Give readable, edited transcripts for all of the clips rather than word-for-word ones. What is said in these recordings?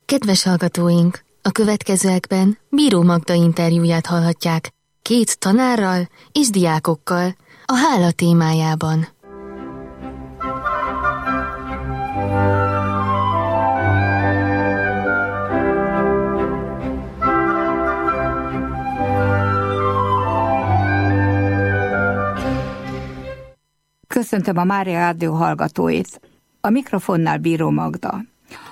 Kedves hallgatóink, a következőekben Bíró Magda interjúját hallhatják 2 tanárral és diákokkal a hála témájában. Köszöntöm a Mária Rádió hallgatóit. A mikrofonnál Bíró Magda.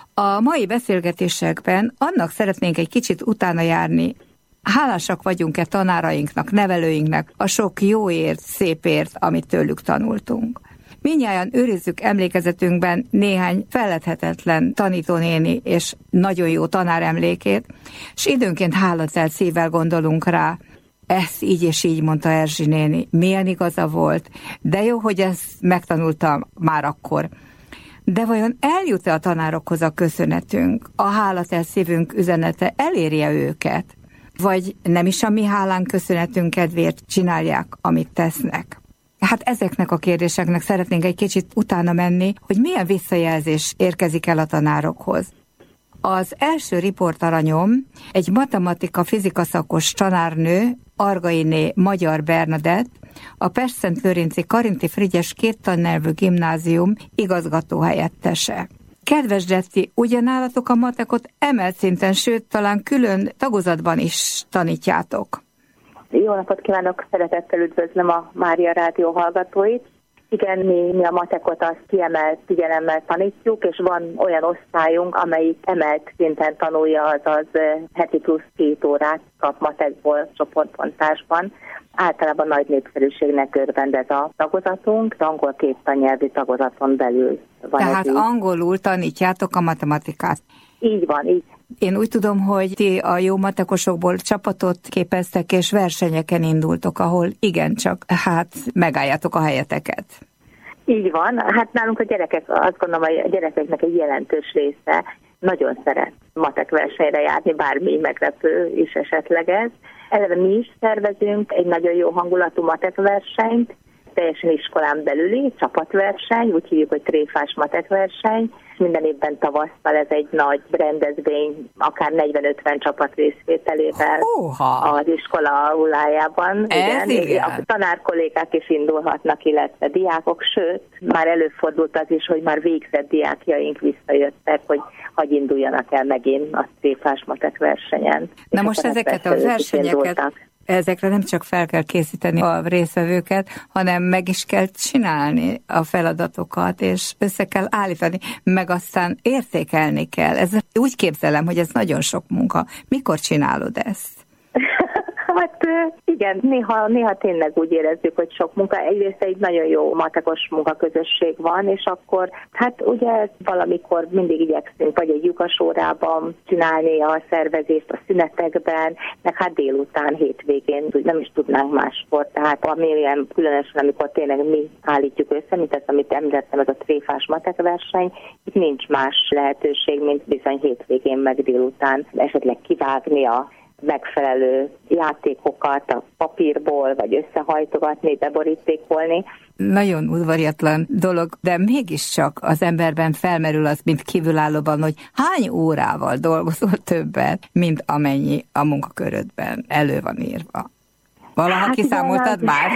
A mai beszélgetésekben annak szeretnénk egy kicsit utána járni, hálásak vagyunk-e tanárainknak, nevelőinknek a sok jóért, szépért, amit tőlük tanultunk. Mindnyájan őrizzük emlékezetünkben néhány feledhetetlen tanítónéni és nagyon jó tanár emlékét, és időnként hálatelt szívvel gondolunk rá. Ezt így és így mondta Erzsi néni, milyen igaza volt, de jó, hogy ezt megtanultam már akkor. De vajon eljut-e a tanárokhoz a köszönetünk, a hálatelt szívünk üzenete elérje őket? Vagy nem is a mi hálánk köszönetünk kedvéért csinálják, amit tesznek? Hát ezeknek a kérdéseknek szeretnénk egy kicsit utána menni, hogy milyen visszajelzés érkezik el a tanárokhoz. Az első riportaranyom egy matematika-fizika szakos tanárnő, Argainé Magyar Bernadett, a Pestszentlőrinci Karinti Frigyes 2 tannyelvű gimnázium igazgatóhelyettese. Kedves Deci, ugyanállatok a matekot emelt szinten, sőt, talán külön tagozatban is tanítjátok. Jó napot kívánok, szeretettel üdvözlöm a Mária Rádió hallgatóit. Igen, mi a matekot azt kiemelt figyelemmel tanítjuk, és van olyan osztályunk, amelyik emelt szinten tanulja, azaz heti plusz 2 órát kap matekból csoportbontásban. Általában nagy népszerűségnek örvend ez a tagozatunk, angol 2 tannyelvű tagozaton belül van. Tehát angolul tanítjátok a matematikát. Így van, így. Én úgy tudom, hogy ti a jó matekosokból csapatot képeztek, és versenyeken indultok, ahol igencsak, megálljátok a helyeteket. Így van. Hát nálunk a gyerekek, azt gondolom, hogy a gyerekeknek egy jelentős része nagyon szeret matek versenyre járni, bármi meglepő is esetleg ez. Eleve mi is szervezünk egy nagyon jó hangulatú matekversenyt, teljesen iskolán belüli csapatverseny, úgy hívjuk, hogy tréfás matekverseny. Minden évben tavasszal ez egy nagy rendezvény, akár 40-50 csapat részvételével az iskola aulájában. Igen. A tanárkollégák is indulhatnak, illetve diákok, sőt, már előfordult az is, hogy már végzett diákjaink visszajöttek, hogy hagy induljanak el megint a tréfás matekversenyen. Na most ezeket a versenyeket... Ezekre nem csak fel kell készíteni a résztvevőket, hanem meg is kell csinálni a feladatokat, és össze kell állítani, meg aztán értékelni kell. Ez úgy képzelem, hogy ez nagyon sok munka. Mikor csinálod ezt? Hát igen, néha tényleg úgy érezzük, hogy sok munka. Egyrészt egy nagyon jó matekos munkaközösség van, és akkor hát ugye valamikor mindig igyekszünk, vagy egy lyukas órában csinálni a szervezést a szünetekben, meg hát délután, hétvégén nem is tudnánk máskor. Tehát amilyen különösen, amikor tényleg mi állítjuk össze, mint ezt, amit említettem, ez a tréfás matekverseny, itt nincs más lehetőség, mint bizony hétvégén meg délután esetleg kivágni a megfelelő játékokat a papírból, vagy összehajtogatni, beborítékolni. Nagyon udvariatlan dolog, de mégiscsak az emberben felmerül az, mint kívülállóban, hogy hány órával dolgozol többet, mint amennyi a munkakörödben elő van írva. Valaha kiszámoltad már?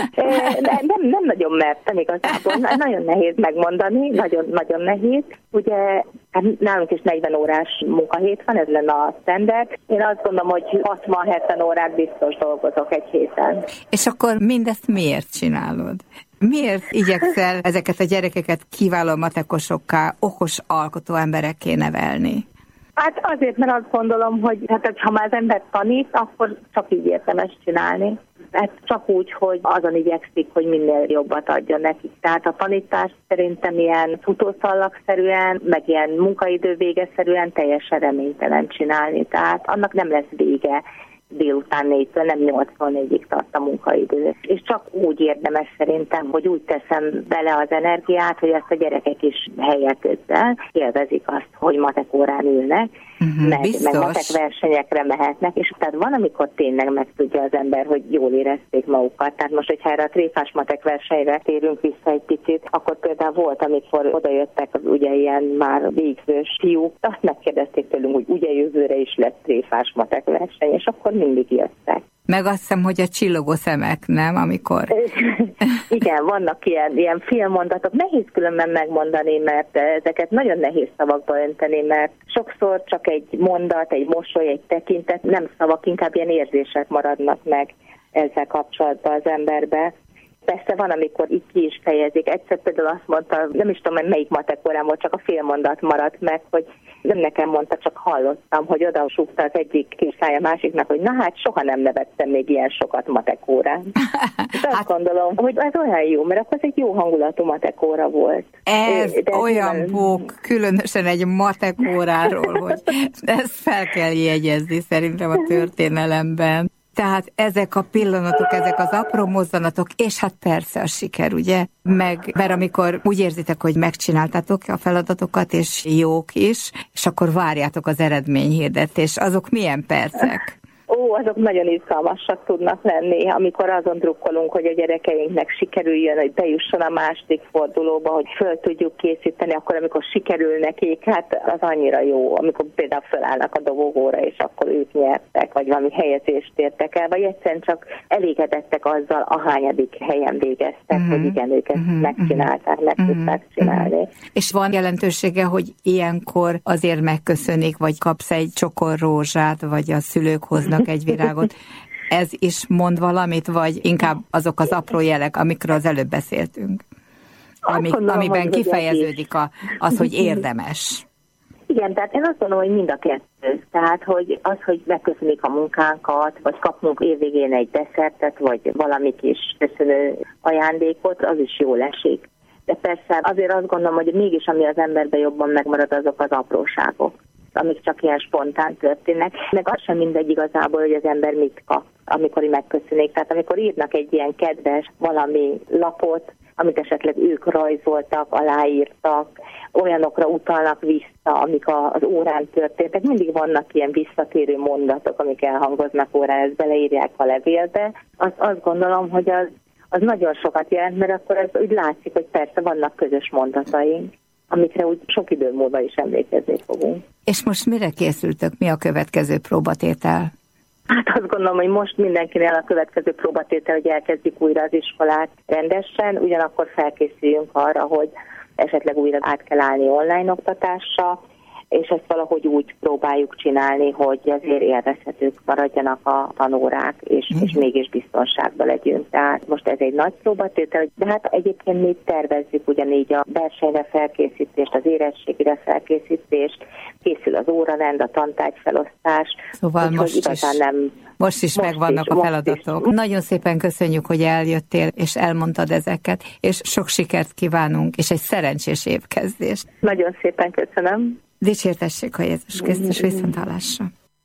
Nem nagyon mertem igazából. Nagyon nehéz megmondani, nagyon nehéz. Ugye nálunk is 40 órás munkahét van, ez lenne a standard. Én azt gondolom, hogy 60-70 órát biztos dolgozok egy héten. És akkor mindezt miért csinálod? Miért igyekszel ezeket a gyerekeket kiváló matekosokká, okos alkotó emberekké nevelni? Hát azért, mert azt gondolom, hogy ha már az ember tanít, akkor csak így érdemes csinálni. Hát csak úgy, hogy azon igyekszik, hogy minél jobbat adjon nekik. Tehát a tanítás szerintem ilyen futószallagszerűen, meg ilyen munkaidő végeszerűen teljesen reménytelen csinálni. Tehát annak nem lesz vége. Délután 4-től, nem 8-4-ig tart a munkaidő. És csak úgy érdemes szerintem, hogy úgy teszem bele az energiát, hogy ezt a gyerekek is helyek közben élvezik azt, hogy matek órán ülnek, meg matek versenyekre mehetnek, és tehát van, amikor tényleg megtudja az ember, hogy jól érezték magukat. Tehát most, hogyha erre a tréfás matek versenyre térünk vissza egy picit, akkor például volt, amikor odajöttek az ugye ilyen már végzős fiúk, azt megkérdezték tőlünk, hogy ugye jövőre is lesz tréfás matek verseny, és akkor mindig jöttek. Meg azt hiszem, hogy a csillogó szemek, nem? Amikor... Igen, vannak ilyen félmondatok. Nehéz különben megmondani, mert ezeket nagyon nehéz szavakba önteni, mert sokszor csak egy mondat, egy mosoly, egy tekintet, nem szavak, inkább ilyen érzések maradnak meg ezzel kapcsolatban az emberbe. Persze van, amikor így ki is fejezik. Egyszer például azt mondta, nem is tudom, melyik matek órán volt, csak a félmondat maradt meg, hogy nem nekem mondta, csak hallottam, hogy oda súgta az egyik kislány a másiknak, hogy na hát soha nem nevettem még ilyen sokat matek órán. És azt gondolom, hogy ez olyan jó, mert akkor ez egy jó hangulatú matek óra volt. Ez olyan bók, különösen egy matek óráról, hogy ezt fel kell jegyezni szerintem a történelemben. Tehát ezek a pillanatok, ezek az apró mozzanatok, és hát persze a siker, ugye? Mert amikor úgy érzitek, hogy megcsináltátok a feladatokat, és jók is, és akkor várjátok az eredményhirdetést. Azok milyen percek? Azok nagyon izgalmasak tudnak lenni, amikor azon drukkolunk, hogy a gyerekeinknek sikerüljön, hogy bejusson a második fordulóba, hogy föl tudjuk készíteni, akkor amikor sikerül nekik, hát az annyira jó, amikor például fölállnak a dobogóra, és akkor ők nyertek, vagy valami helyezést értek el, vagy egyszerűen csak elégedettek azzal, ahányadik helyen végeztek, hogy igen, ők ezt megcsinálták, meg tudták csinálni. És van jelentősége, hogy ilyenkor azért megköszönik, vagy kapsz egy csokor rózsát, vagy a szülők hoznak egy virágot. Ez is mond valamit, vagy inkább azok az apró jelek, amikről az előbb beszéltünk? Amiben kifejeződik az, hogy érdemes. Igen, tehát én azt gondolom, hogy mind a kettő. Tehát, hogy az, hogy megköszönik a munkánkat, vagy kapunk évvégén egy desszertet, vagy valami kis köszönő ajándékot, az is jól esik. De persze azért azt gondolom, hogy mégis ami az emberben jobban megmarad, azok az apróságok, amik csak ilyen spontán történnek. Meg az sem mindegy igazából, hogy az ember mit kap, amikor megköszönik. Tehát amikor írnak egy ilyen kedves valami lapot, amit esetleg ők rajzoltak, aláírtak, olyanokra utalnak vissza, amik az órán történtek. Mindig vannak ilyen visszatérő mondatok, amik elhangoznak órán, ezt beleírják a levélbe. Azt gondolom, hogy az nagyon sokat jelent, mert akkor ez úgy látszik, hogy persze vannak közös mondataink, amikre úgy sok idő múlva is emlékezni fogunk. És most mire készültök? Mi a következő próbatétel? Hát azt gondolom, hogy most mindenkinél a következő próbatétel, hogy elkezdjük újra az iskolát rendesen, ugyanakkor felkészüljünk arra, hogy esetleg újra át kell állni online oktatásra, és ezt valahogy úgy próbáljuk csinálni, hogy azért élvezhetők maradjanak a tanórák, és mégis biztonságban legyünk. Tehát most ez egy nagy próbatétel, de hát egyébként mi tervezzük ugyanígy a versenyre felkészítést, az érettségire felkészítést, készül az órarend, a tantárgyfelosztás. Szóval most is megvannak a feladatok. Nagyon szépen köszönjük, hogy eljöttél, és elmondtad ezeket, és sok sikert kívánunk, és egy szerencsés évkezdést. Nagyon szépen köszönöm. Dicsértessék a Jézus Krisztus, viszonthallásra.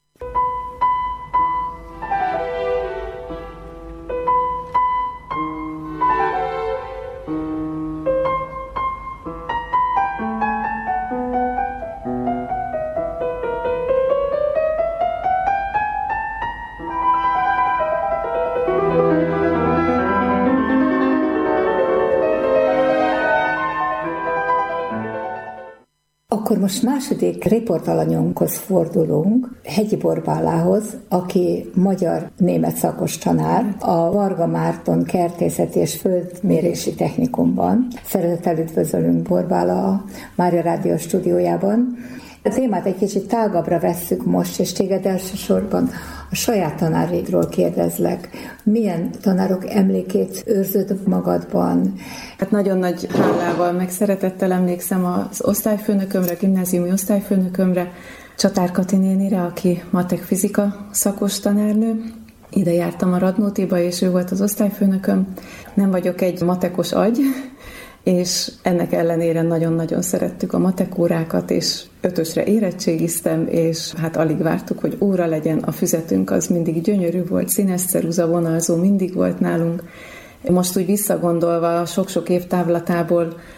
Akkor most második riportalanyunkhoz fordulunk, Hegyi Borbálához, aki magyar-német szakos tanár, a Varga Márton Kertészeti és Földmérési Technikumban. Szeretettel üdvözölünk Borbála a Mária Rádió stúdiójában. A témát egy kicsit tágabbra vesszük most, és téged elsősorban a saját tanáraidról kérdezlek. Milyen tanárok emlékét őrzöd magadban? Hát nagyon nagy hálával, meg szeretettel emlékszem az osztályfőnökömre, a gimnáziumi osztályfőnökömre, Csatár Kati nénire, aki matek fizika szakos tanárnő. Ide jártam a Radnótiba, és ő volt az osztályfőnököm. Nem vagyok egy matekos agy, és ennek ellenére nagyon-nagyon szerettük a matekórákat, és 5-ösre érettségiztem, és hát alig vártuk, hogy óra legyen. A füzetünk az mindig gyönyörű volt, színes ceruza vonalzó mindig volt nálunk. Most úgy visszagondolva a sok-sok év távlatából,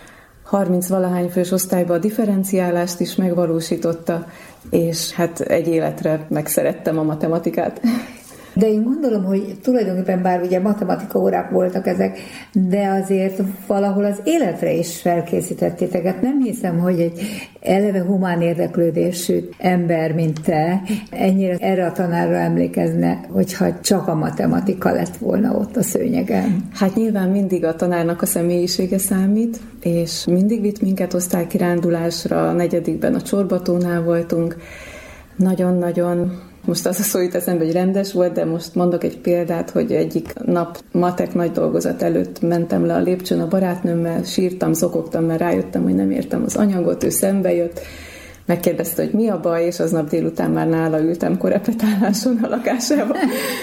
30-valahány fős osztályba a differenciálást is megvalósította, és hát egy életre megszerettem a matematikát. De én gondolom, hogy tulajdonképpen bár ugye matematika órák voltak ezek, de azért valahol az életre is felkészítettétek. Hát nem hiszem, hogy egy eleve humán érdeklődésű ember, mint te, ennyire erre a tanárra emlékezne, hogyha csak a matematika lett volna ott a szőnyegen. Hát nyilván mindig a tanárnak a személyisége számít, és mindig vitt minket osztálykirándulásra, a 4. a Csorbatónál voltunk. Nagyon-nagyon, most az a szó jut eszembe, hogy rendes volt, de most mondok egy példát, hogy egyik nap matek nagy dolgozat előtt mentem le a lépcsőn a barátnőmmel, sírtam, zokogtam, mert rájöttem, hogy nem értem az anyagot, ő szembe jött, megkérdezte, hogy mi a baj, és aznap délután már nála ültem korepetáláson a lakásában.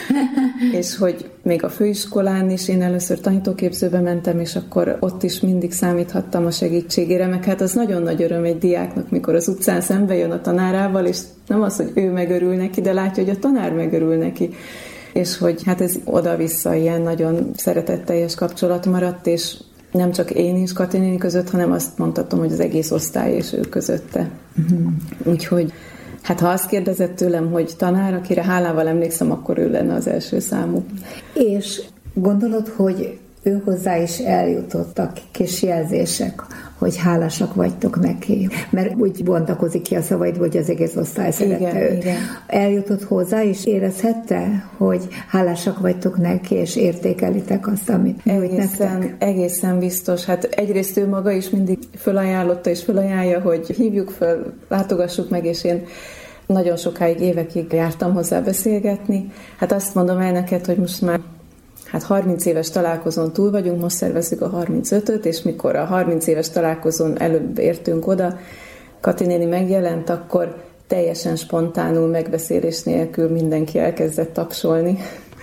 És hogy még a főiskolán is én először tanítóképzőbe mentem, és akkor ott is mindig számíthattam a segítségére, meg hát az nagyon nagy öröm egy diáknak, mikor az utcán szembe jön a tanárával, és nem az, hogy ő megörül neki, de látja, hogy a tanár megörül neki. És hogy hát ez oda-vissza ilyen nagyon szeretetteljes kapcsolat maradt, és nem csak én is Kati néni között, hanem azt mondhatom, hogy az egész osztály és ő közötte. Úgyhogy hát ha azt kérdezett tőlem, hogy tanár, akire hálával emlékszem, akkor ő lenne az első számú. És gondolod, hogy ő hozzá is eljutottak kis jelzések, hogy hálásak vagytok neki? Mert úgy bontakozik ki a szavaid, hogy az egész osztály szerette őt. Igen. Eljutott hozzá, és érezhette, hogy hálásak vagytok neki, és értékelitek azt, amit nyújt nektek? Egészen biztos. Hát egyrészt ő maga is mindig fölajánlotta, és fölajánlja, hogy hívjuk föl, látogassuk meg, és én nagyon sokáig, évekig jártam hozzá beszélgetni. Hát azt mondom el neked, hogy most már 30 éves találkozón túl vagyunk, most szervezzük a 35-öt, és mikor a 30 éves találkozón előbb értünk oda, Kati néni megjelent, akkor teljesen spontánul, megbeszélés nélkül mindenki elkezdett tapsolni.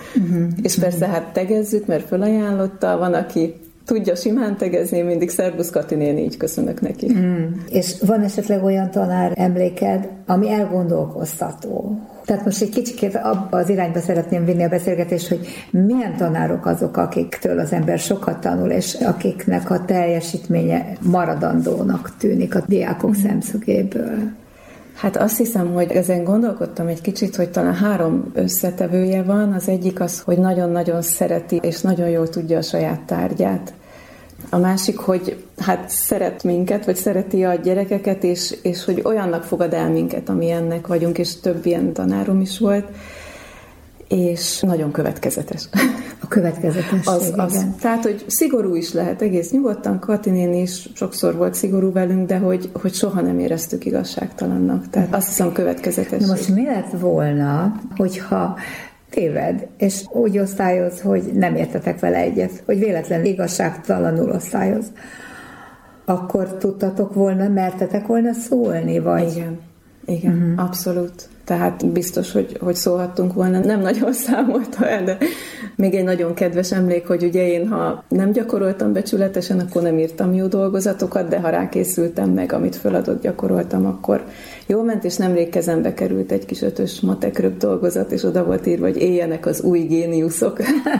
És persze hát tegezzük, mert fölajánlotta, van, aki tudja simán tegezni, mindig szervusz Kati néni, így köszönök neki. És van esetleg olyan tanár emléked, ami elgondolkoztató? Tehát most egy kicsit abba az irányba szeretném vinni a beszélgetést, hogy milyen tanárok azok, akiktől az ember sokat tanul, és akiknek a teljesítménye maradandónak tűnik a diákok szemszögéből. Hát azt hiszem, hogy ezen gondolkodtam egy kicsit, hogy talán 3 összetevője van. Az egyik az, hogy nagyon-nagyon szereti, és nagyon jól tudja a saját tárgyát. A másik, hogy hát szeret minket, vagy szereti a gyerekeket, és hogy olyannak fogad el minket, amilyennek vagyunk, és több ilyen tanárom is volt, és nagyon következetes. A következetesség, igen. Tehát, hogy szigorú is lehet, egész nyugodtan, Kati néni is sokszor volt szigorú velünk, de hogy soha nem éreztük igazságtalannak. Tehát azt hiszem következetesség. Na most mi lett volna, hogyha téved, és úgy osztályoz, hogy nem értetek vele egyet, hogy véletlenül igazságtalanul osztályoz, akkor tudtatok volna, mertetek volna szólni, vagy? Igen, abszolút. Tehát biztos, hogy szólhattunk volna. Nem nagyon számolta el, de még egy nagyon kedves emlék, hogy ugye én, ha nem gyakoroltam becsületesen, akkor nem írtam jó dolgozatokat, de ha rákészültem meg, amit föladott, gyakoroltam, akkor jól ment, és nemrég kezembe került egy kis 5-ös matek dolgozat, és oda volt írva, hogy éljenek az új géniuszok.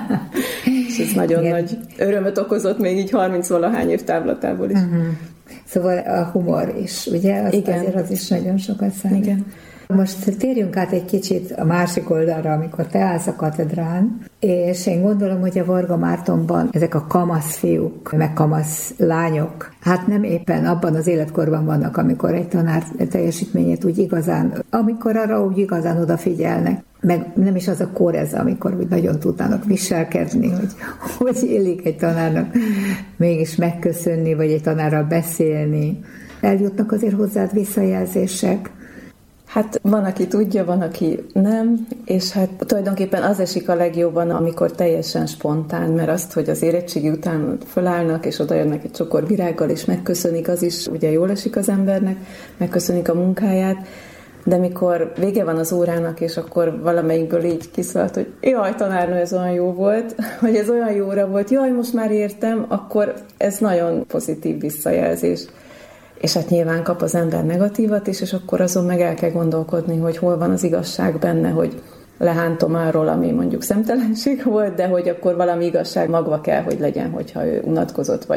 És ez nagyon nagy örömöt okozott még így 30-valahány év távlatából is. Szóval a humor is, ugye? Azért az is nagyon sokat számít. Igen. Most térjünk át egy kicsit a másik oldalra, amikor te állsz a katedrán, és én gondolom, hogy a Varga Mártonban ezek a kamasz fiúk, meg kamasz lányok, hát nem éppen abban az életkorban vannak, amikor egy tanár teljesítményét úgy igazán, amikor arra úgy igazán odafigyelnek. Meg nem is az a kor ez, amikor úgy nagyon tudnának viselkedni, hogy illik egy tanárnak mégis megköszönni, vagy egy tanárral beszélni. Eljutnak azért hozzád visszajelzések. Hát van, aki tudja, van, aki nem, és hát tulajdonképpen az esik a legjobban, amikor teljesen spontán, mert azt, hogy az érettségi után fölállnak, és oda jönnek egy csokor virággal, és megköszönik, az is ugye jól esik az embernek, megköszönik a munkáját, de mikor vége van az órának, és akkor valamelyikből így kiszólt, hogy jaj, tanárnő, ez olyan jó volt, hogy ez olyan jóra volt, jaj, most már értem, akkor ez nagyon pozitív visszajelzés. És hát nyilván kap az ember negatívat is, és akkor azon meg el kell gondolkodni, hogy hol van az igazság benne, hogy lehántom arról, ami mondjuk szemtelenség volt, de hogy akkor valami igazság magva kell, hogy legyen, hogyha ő unatkozott, vagy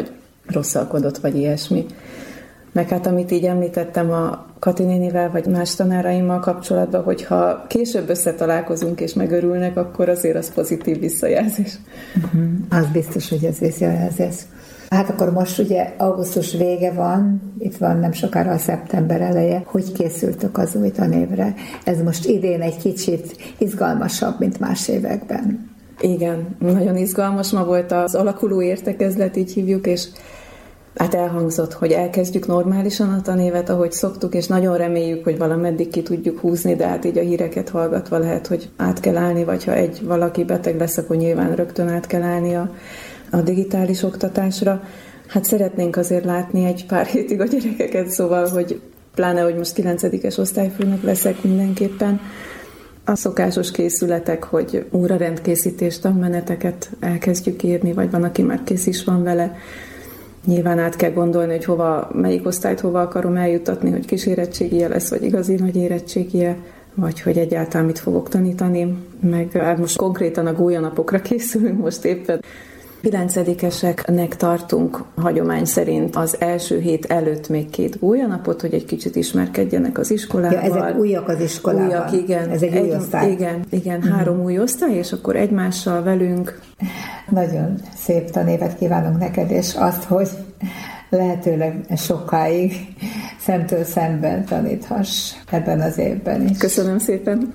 rosszalkodott, vagy ilyesmi. Meg hát amit így említettem a Kati nénivel, vagy más tanáraimmal kapcsolatban, hogyha később összetalálkozunk és megörülnek, akkor azért az pozitív visszajelzés. Az biztos, hogy ez visszajelzés. Hát akkor most ugye augusztus vége van, itt van nem sokára a szeptember eleje. Hogy készültök az új tanévre? Ez most idén egy kicsit izgalmasabb, mint más években. Igen, nagyon izgalmas. Ma volt az alakuló értekezlet, így hívjuk, és hát elhangzott, hogy elkezdjük normálisan a tanévet, ahogy szoktuk, és nagyon reméljük, hogy valameddig ki tudjuk húzni, de hát így a híreket hallgatva lehet, hogy át kell állni, vagy ha valaki beteg lesz, akkor nyilván rögtön át kell állni a digitális oktatásra. Hát szeretnénk azért látni egy pár hétig a gyerekeket, szóval, hogy pláne, hogy most 9-es osztályfőnök leszek mindenképpen. A szokásos készületek, hogy órarendkészítés, tanmeneteket elkezdjük írni, vagy van, aki már kész is van vele. Nyilván át kell gondolni, hogy melyik osztályt hova akarom eljutatni, hogy kis érettségie lesz, vagy igazi nagy érettségie, vagy hogy egyáltalán mit fogok tanítani. Meg most konkrétan a gólyanapokra készülünk most éppen. 9-eseknek tartunk hagyomány szerint az első hét előtt még 2 gólyanapot, hogy egy kicsit ismerkedjenek az iskolával. Ja, ezek újak az iskolában. Újak, igen. Ez egy új osztály. Igen, 3 új osztály, és akkor egymással velünk. Nagyon szép tanévet kívánunk neked, és azt, hogy lehetőleg sokáig szemtől szemben taníthass ebben az évben is. Köszönöm szépen!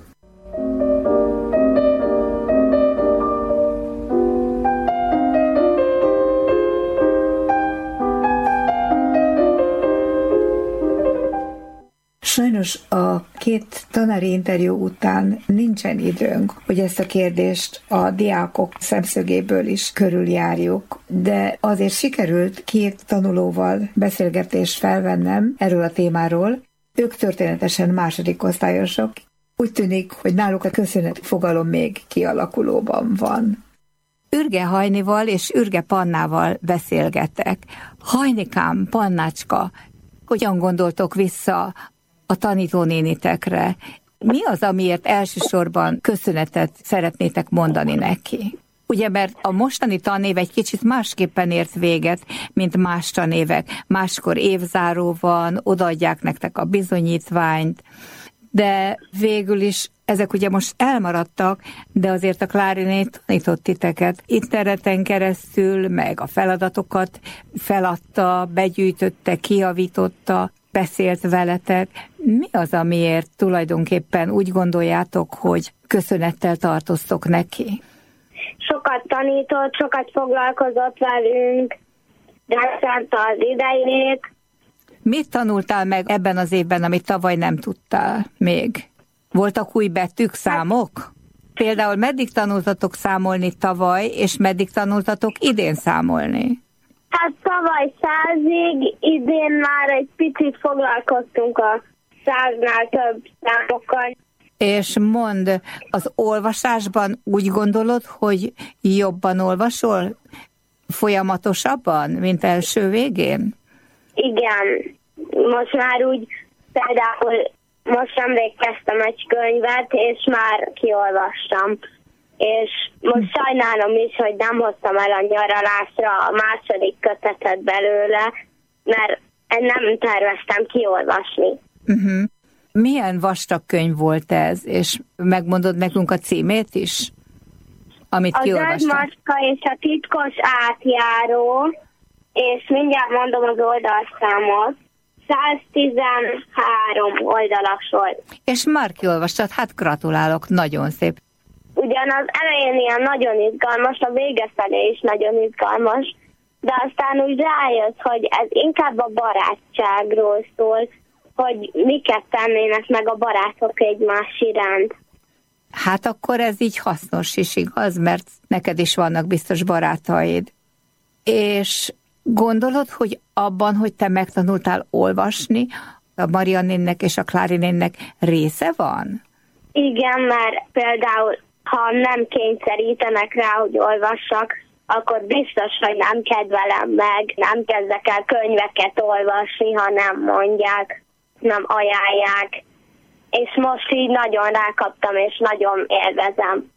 Sajnos a 2 tanári interjú után nincsen időnk, hogy ezt a kérdést a diákok szemszögéből is körüljárjuk, de azért sikerült 2 tanulóval beszélgetést felvennem erről a témáról. Ők történetesen második osztályosok. Úgy tűnik, hogy náluk a köszönetfogalom még kialakulóban van. Ürge Hajnival és Ürge Pannával beszélgetek. Hajnikám, Pannácska, hogyan gondoltok vissza a tanítónénitekre? Mi az, amiért elsősorban köszönetet szeretnétek mondani neki? Ugye, mert a mostani tanév egy kicsit másképpen ért véget, mint más tanévek. Máskor évzáró van, odaadják nektek a bizonyítványt, de végül is ezek ugye most elmaradtak, de azért a Kláriné tanított titeket interneten keresztül, meg a feladatokat feladta, begyűjtötte, kijavította, beszélt veletek. Mi az, amiért tulajdonképpen úgy gondoljátok, hogy köszönettel tartoztok neki? Sokat tanított, sokat foglalkozott velünk, rászánta az idejét. Mit tanultál meg ebben az évben, amit tavaly nem tudtál még? Voltak új betűk, számok? Például meddig tanultatok számolni tavaly, és meddig tanultatok idén számolni? Hát tavaly 100-ig, idén már egy picit foglalkoztunk a 100-nál több számokkal. És mondd, az olvasásban úgy gondolod, hogy jobban olvasol? Folyamatosabban, mint első végén? Igen, most már úgy, például most nemrég kezdtem egy könyvet, és már kiolvastam. És most sajnálom is, hogy nem hoztam el a nyaralásra a második kötetet belőle, mert nem terveztem kiolvasni. Uh-huh. Milyen vastag könyv volt ez, és megmondod nekünk a címét is, amit kiolvastál? A Zöld Macska és a titkos átjáró, és mindjárt mondom az oldalszámot, 113 oldalas volt. És már kiolvastad, hát gratulálok, nagyon szép. Ugyan az elején ilyen nagyon izgalmas, a vége felé is nagyon izgalmas, de aztán úgy rájött, hogy ez inkább a barátságról szól, hogy miket tennének meg a barátok egymás iránt. Hát akkor ez így hasznos is, igaz? Mert neked is vannak biztos barátaid. És gondolod, hogy abban, hogy te megtanultál olvasni, a Maria nénnek és a Klári nénnek része van? Igen, mert például, ha nem kényszerítenek rá, hogy olvassak, akkor biztos, hogy nem kedvelem meg, nem kezdek el könyveket olvasni, ha nem mondják, nem ajánlják. És most így nagyon rákaptam, és nagyon élvezem.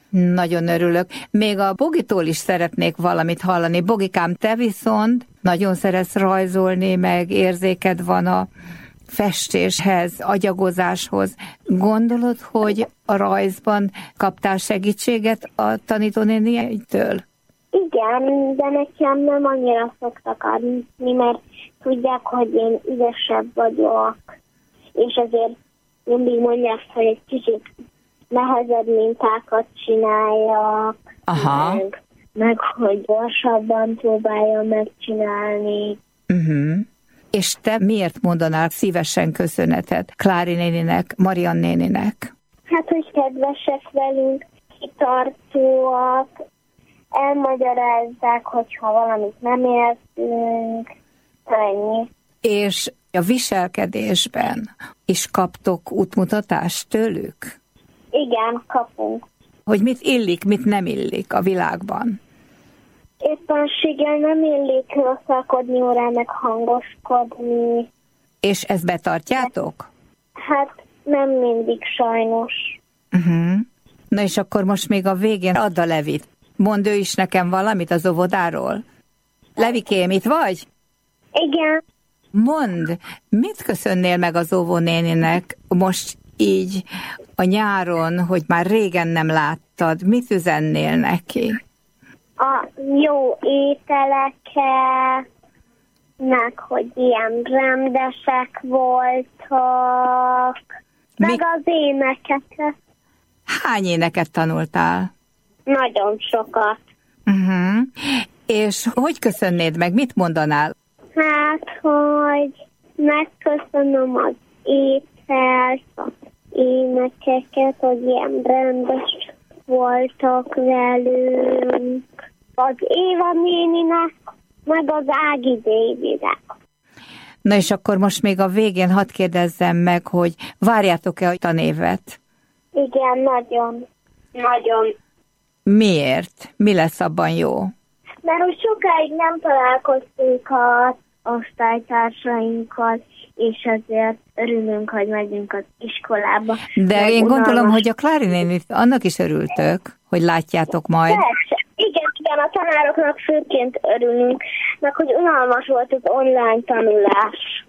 Nagyon örülök. Még a Bogitól is szeretnék valamit hallani. Bogikám, te viszont nagyon szeretsz rajzolni, meg érzéked van a festéshez, agyagozáshoz. Gondolod, hogy a rajzban kaptál segítséget a tanítónénieitől? Igen, de nekem nem annyira szoktak adni, mert tudják, hogy én ügyesebb vagyok, és ezért mindig mondják, hogy egy kicsit nehezebb mintákat csináljak, meg hogy gyorsabban próbáljam megcsinálni. És te miért mondanál szívesen köszönetet Klári néninek, Marian néninek? Hát, hogy kedvesek velünk, kitartóak, elmagyarázzák, hogyha valamit nem értünk, ennyi. És a viselkedésben is kaptok útmutatást tőlük? Igen, kapunk. Hogy mit illik, mit nem illik a világban? Éppenséggel nem illik rosszalkodni órán, meg hangoskodni. És ezt betartjátok? Hát nem mindig sajnos. Na és akkor most még a végén add a Levit. Mondd ő is nekem valamit az óvodáról. Levikém, itt vagy? Igen. Mondd, mit köszönnél meg az óvónéninek most így a nyáron, hogy már régen nem láttad? Mit üzennél neki? A jó ételeket, meg hogy ilyen rendesek voltak, meg az énekeket. Hány éneket tanultál? Nagyon sokat. És hogy köszönnéd meg? Mit mondanál? Hát, hogy megköszönöm az ételt, az énekeket, hogy ilyen rendes voltak velünk. Az Éva néninek, meg az Ági Dévinek. Na és akkor most még a végén hadd kérdezzem meg, hogy várjátok-e a tanévet? Igen, nagyon. Nagyon. Miért? Mi lesz abban jó? Mert úgy sokáig nem találkoztunk az osztálytársainkkal, és ezért örülünk, hogy megyünk az iskolába. De én gondolom, hogy a Klári nénit annak is örültök, hogy látjátok majd. Persze. Igen, a tanároknak főként örülünk, meg hogy unalmas volt az online tanulás.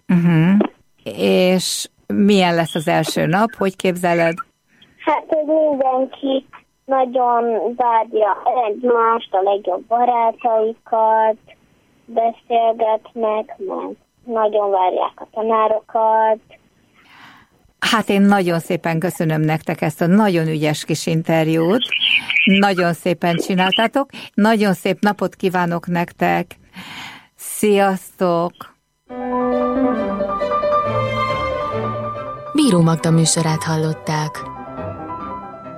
És milyen lesz az első nap? Hogy képzeled? Hát, hogy mindenki nagyon várja egymást, a legjobb barátaikat, beszélgetnek, meg nagyon várják a tanárokat. Hát én nagyon szépen köszönöm nektek ezt a nagyon ügyes kis interjút. Nagyon szépen csináltátok. Nagyon szép napot kívánok nektek. Sziasztok! Bíró Magda műsorát hallották.